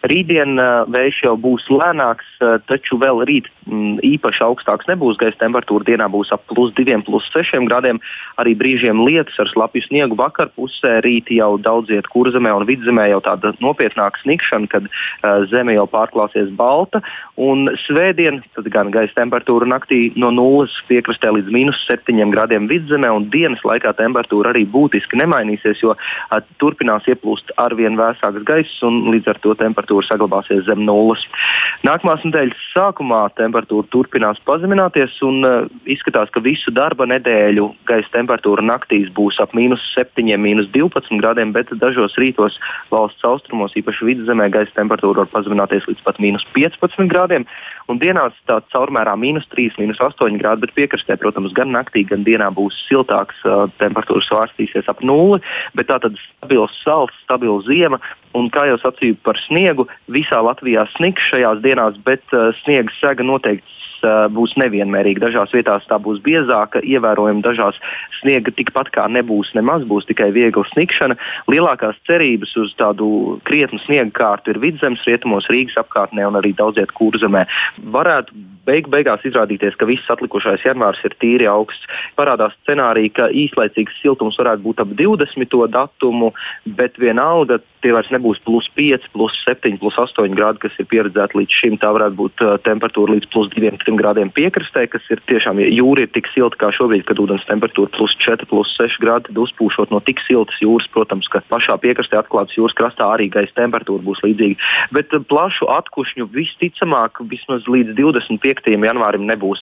Rītdien vējš jau būs lēnāks, taču vēl rīt īpaši augstāks nebūs. Gaisa temperatūra dienā būs ap +2, +6 grādiem. Arī brīžiem lietus ar slapju sniegu vakarpusē. Rīt jau daudziet Kurzemē un Vidzemē jau tāda nopietnāka snikšana, kad zeme jau pārklāsies balta. Un svētdien tad gan gaisa temperatūra naktī no 0 piekrastē līdz -7 grādiem Vidzemē, un dienas laikā temperatūra arī būtiski nemainīsies, jo turpinās ieplūst arvien vēsāks gaiss, un līdz ar to temperatūra saglabāsies zem 0. Nākamās nedēļas sākumā temperatūra turpinās pazemināties, un izskatās, ka visu darba nedēļu gaisa temperatūra naktīs būs ap -7, -12 grādiem, bet dažos rītos valsts austrumos, īpaši Vidzemē, gaisa temperatūra var pazemināties līdz pat -15 grādiem. Un dienās tāds caurmērā -3, -8 grādi, bet piekrastē, protams, gan naktī, gan dienā būs siltāks, temperatūra svārstīsies ap 0, bet tā tad stabils sals, stabila ziema. Un, kā jau sacīju par sniegu, visā Latvijā snigs šajās dienās, bet sniega sega noteikti būs nevienmērīga. Dažās vietās tā būs biezāka, ievērojami dažās sniega tikpat kā nebūs nemaz, būs tikai viegla snikšana. Lielākās cerības uz tādu krietnu sniega kārtu ir Vidzemes rietumos, Rīgas apkārtnē un arī daudziet Kurzemē. Varētu beigās izrādīties, ka viss atlikušais janvārs ir tīri augsts. Parādās scenāriji, ka īslaicīgs siltums varētu būt ap 20. datumu, bet vienalga tie vairs nebūs +5, +7, +8 grādi, kas ir pieredzēti līdz šim. Tā varētu būt temperatūra līdz +2, 3 grādiem piekrastē, kas ir tiešām, ja jūra ir tik silta kā šobrīd, kad ūdens temperatūra +4, +6 grādi, tad uzpūšot no tik siltas jūras, protams, ka pašā piekrastē atklātas jūras krastā arī gaisa temperatūra būs līdzīga. Bet plašu atkušņu visticamāk vismaz līdz 25. janvārim nebūs.